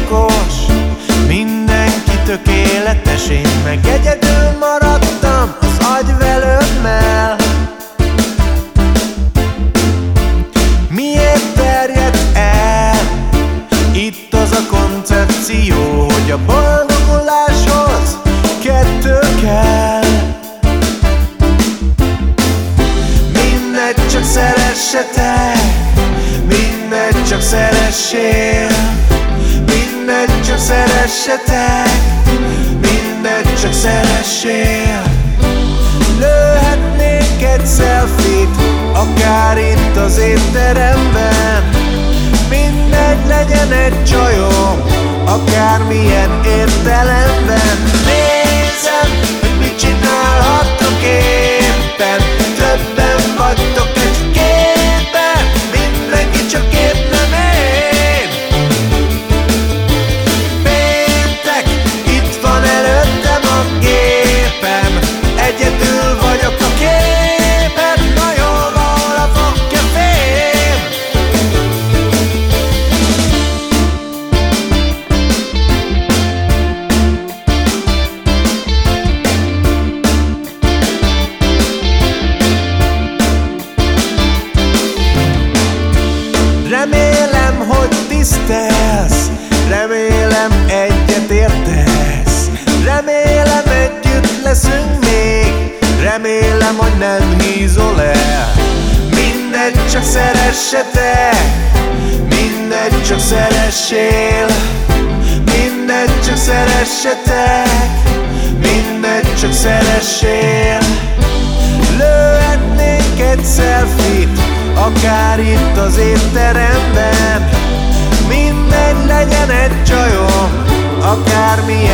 okos, mindenki tökéletes, én meg egyedül maradtam az agyvelőmmel. Miért terjedt el itt az a koncepció, hogy a boldoguláshoz kettő kell? Mindegy, csak szeressetek, mindegy, csak szeressél. Mindegy, csak szeressetek, mindegy, csak szeressél. Lőhetnék egy selfie-t, akár itt az étteremben. Mindegy, legyen egy csajom, akármilyen értelemben. Nézem, hogy mit csinálhatok éppen, többen vagytok egy képen, mindenki csak épp nem én. Péntek, itt van előttem a gépem, egyedül vagyok a képen, na jól van, hol a fogkefém. Remélem, hogy tisztelsz, remélem egyet értesz, remélem együtt leszünk még, remélem, hogy nem hízol el. Mindegy, csak szeressetek, mindegy, csak szeressél. Mindegy, csak szeressetek, mindegy, csak szeressél. Lőhetnénk egy selfie-t, akár itt az étteremben. Mindegy, legyen egy csajom, akármilyen